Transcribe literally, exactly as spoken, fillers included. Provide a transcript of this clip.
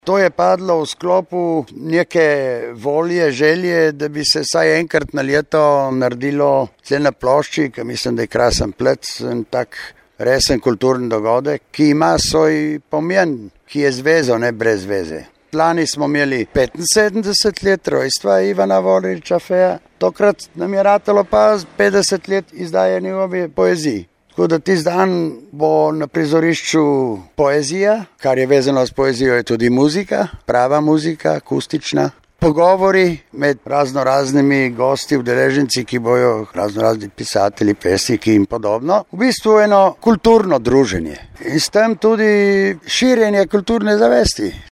To je padlo v sklopu neke volje, želje, da bi se vsaj enkrat na leto naredilo cel na plošči, ki mislim, da je krasen plec, en tak resen kulturni dogodek, ki ima svoj pomen, ki je zvezo, ne brez veze. Lani smo imeli petinsedemdeset let rojstva Ivana Vordaniča Feja, tokrat nam je ratalo pa petdeset let izdaje njegove poezije. Tako da tisti dan bo na prizorišču poezija, kar je vezano s poezijo, je tudi muzika, prava muzika, akustična. Pogovori med razno raznimi gosti, udeleženci, ki bojo razno razni pisatelji, pesniki in podobno. V bistvu eno kulturno druženje in s tem tudi širjenje kulturne zavesti.